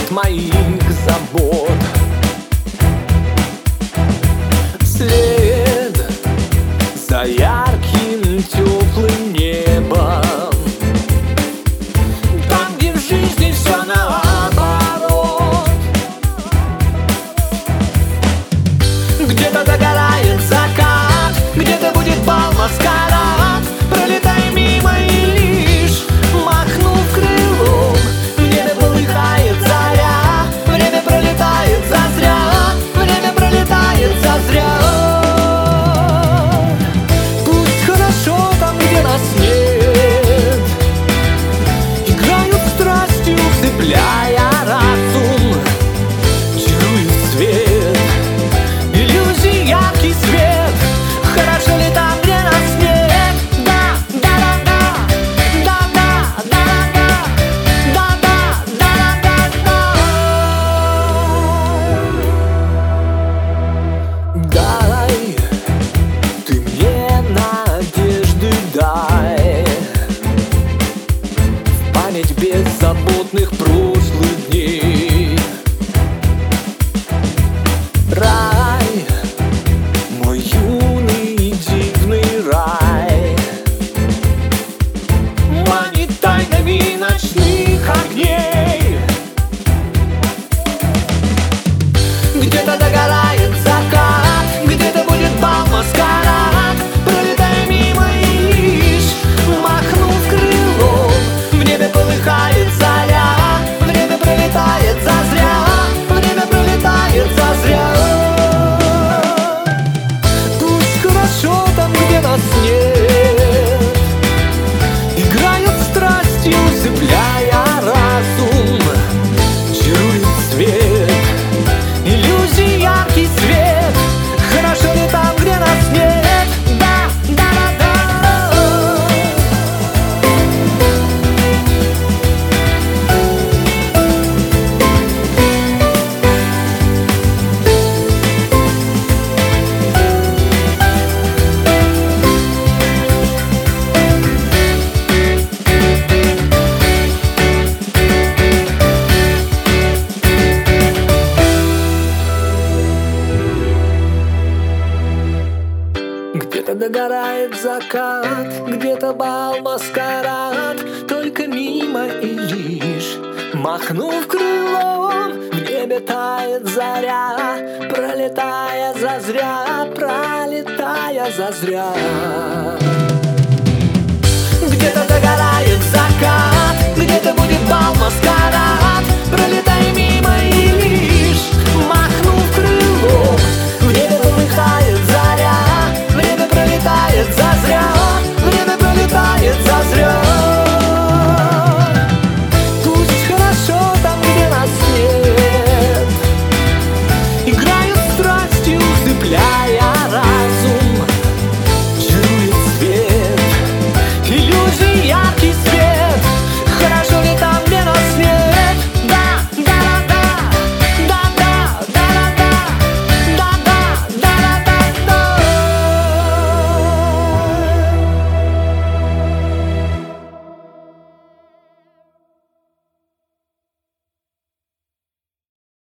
от моих забот. След за ярким теплым небом, там, где в жизни все наоборот. Где-то догорает закат, где-то будет бал, маскарад. Пролетай мимо и лишь махнув крылом, в небе полыхает заря. Время пролетает зазря, время пролетает зазря. Пусть хорошо там, где нас нет, играют страстью, цепляя разум, чарует свет, иллюзий яркий свет. Хорошо ли там, где нас нет? Да, да, да, да, да, да, да, да, да, да, да, да. Дай ты мне надежды, дай в память беззаботных прошлых дней. Рай, мой юный дивный рай, манит тайнами ночных огней. Где-то догорает закат, где-то будет бал, маскарад. Пролетай мимо и лишь махнув крылом, в небе полыхает заря. Время пролетает зазря, время пролетает зазря. Пусть хорошо там, где нас нет, играют страстью, цепляя разум, чарует свет, иллюзий яркий свет. Хорошо ли там, где нас нет? Да, да, да, да. Где-то догорает закат, где-то бал, маскарад. Только мимо и лишь махнув крылом, в небе тает заря. Пролетая зазря, пролетая зазря. Где-то догорает